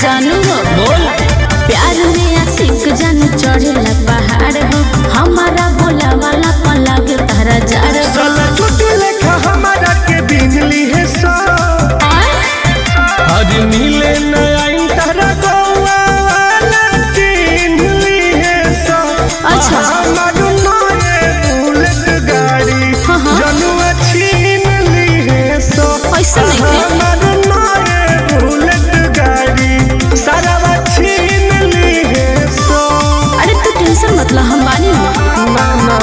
जानू हो बोल प्यार में आशिक जानू चढ़ेला पहाड़ हो हमारा बोला वाला पलग तारा जार हो साला छोटे लेखा हमारा के बिजली है सो आज मिले नया इंटरा गोवा वाला चिन्हली है सो अच्छा हमारू नए बुलेट गाड़ी जनुआ छीनली है सो ऐसा नहीं थे हमारू नए बुलेट गाड़ी सारा छीनली है सो अरे तू टेंशन मत ला हम बानी ना ना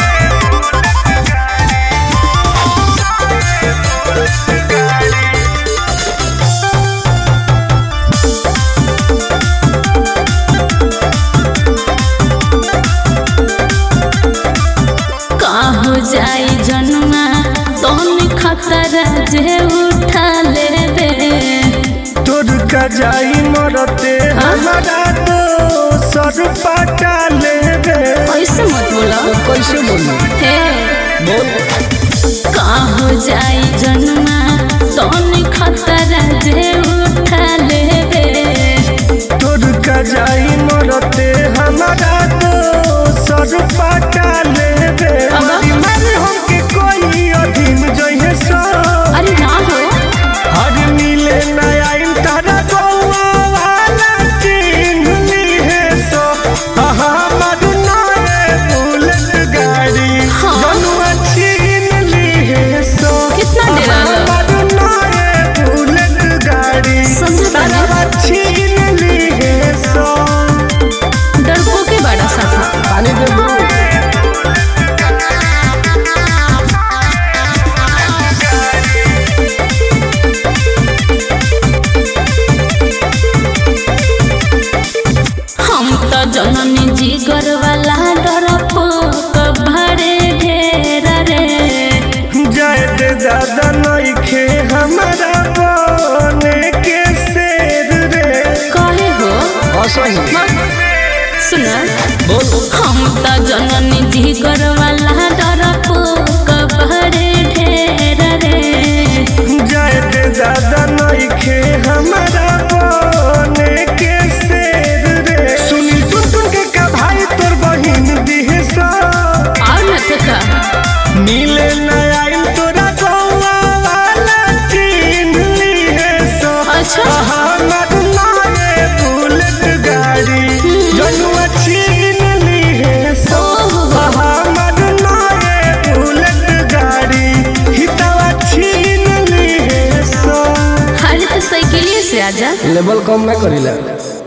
हो जाई जनुआ तुम खतरा जे उठा लेबे तोर का जाई मरते हमारा तो सर पटा लेबे ऐसे मत बोला कैसे बोलूं हे बोल हो जाई जनुआ तुम खतरा जे उठा लेबे तोर का जाई मरते हमारा तो सर पटा लेबे मारे हमके कोई अधीन जइहे सो अरे ना हो हर मिले नया इंटरा गोवा वाला चिन्हली है सो हमार नए बुलेट गाड़ी जनुआ छीनली है सो कितना डेरा लो हमार नए बुलेट गाड़ी सारा छीनली है सो डरपो के बड़ा साथ पानी दे दो जननी जिगर वाला डरपो कभरे ढेरा रे जय दे दादा नइखे हमारा बने के शेर रे कहे हो सुना हम तो जननी जिगर वाला डरपो कभरे ढेरा रे जय दे दादा नइखे हमारा बने के शेर रे सुनी टुन के का भाई तोर बहिन दिहे सो और न थका मिले नया तोरा गोवा वाला चिन्हली है सो अच्छा हमार नए बुलेट गाड़ी जनुआ छीनली है सो हमार नए बुलेट गाड़ी हितवा छीनली है सो अरे तो साइकिलिए से आजा लेवल कम ना करिला